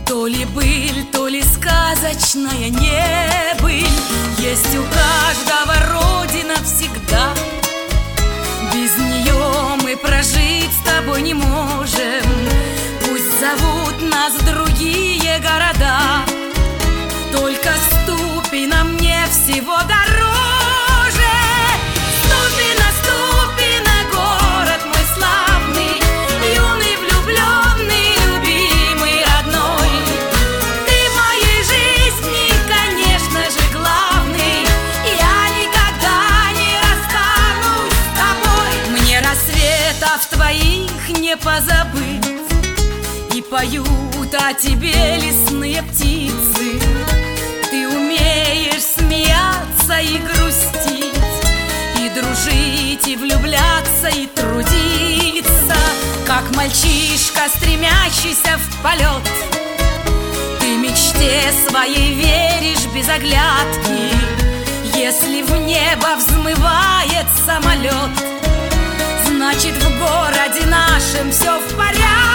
То ли быль, то ли сказочная небыль. Есть у каждого родина всегда. Без нее мы прожить с тобой не можем. Пусть зовут нас другие города, только ступина мне всего дороже. Ступина, ступина, город мой славный, юный, влюбленный, любимый, родной. Ты в моей жизни, конечно же, главный. Я никогда не расстанусь с тобой. Мне рассветов твоих не позабыть, и поют о тебе лесные птицы. Ты умеешь смеяться и грустить, и дружить, и влюбляться, и трудиться, как мальчишка, стремящийся в полет. Ты мечте своей веришь без оглядки. Если в небо взмывает самолет, значит, в городе нашем все в порядке.